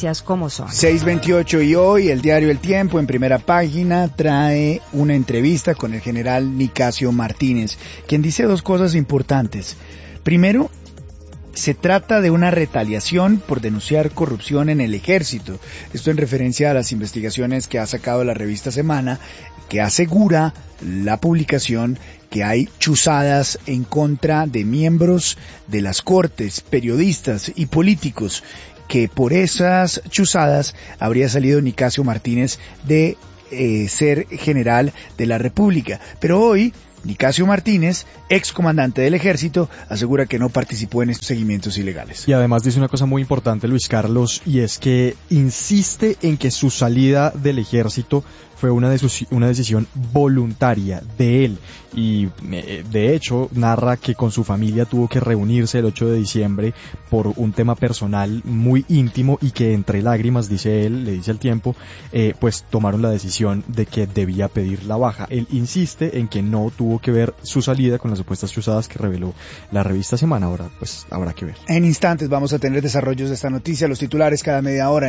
como son. 6:28 y hoy el diario El Tiempo en primera página trae una entrevista con el general Nicasio Martínez, quien dice dos cosas importantes. Primero, se trata de una retaliación por denunciar corrupción en el ejército. Esto en referencia a las investigaciones que ha sacado la revista Semana, que asegura la publicación que hay chuzadas en contra de miembros de las cortes, periodistas y políticos, que por esas chuzadas habría salido Nicasio Martínez de ser general de la República. Pero hoy Nicasio Martínez, excomandante del ejército, asegura que no participó en estos seguimientos ilegales. Y además dice una cosa muy importante, Luis Carlos, y es que insiste en que su salida del ejército fue una decisión voluntaria de él, y de hecho narra que con su familia tuvo que reunirse el 8 de diciembre por un tema personal muy íntimo, y que entre lágrimas, dice él, le dice El Tiempo, pues tomaron la decisión de que debía pedir la baja. Él insiste en que no tuvo que ver su salida con las supuestas chuzadas que reveló la revista Semana. Ahora pues habrá que ver. En instantes vamos a tener desarrollos de esta noticia, los titulares cada media hora.